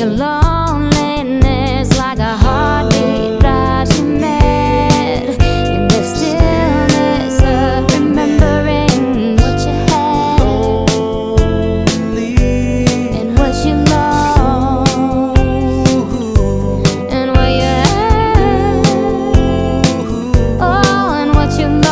Your loneliness like a heartbeat drives you mad. In the stillness of remembering what you had and what you lost and where you at. Oh, and what you lost.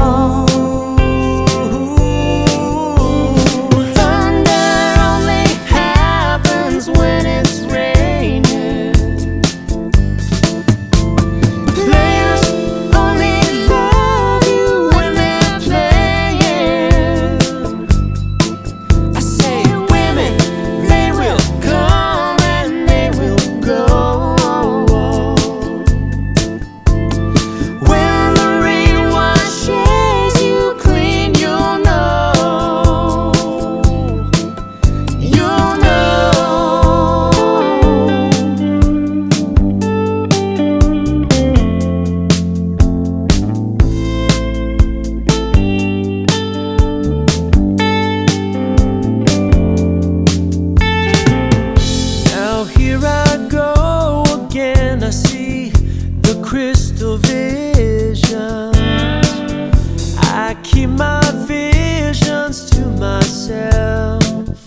I see the crystal visions. I keep my visions to myself.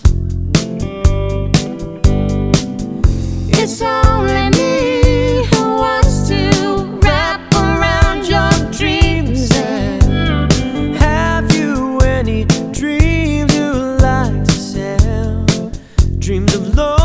It's only me who wants to wrap around your dreams. And have you any dreams you like to sell? Dreams of love.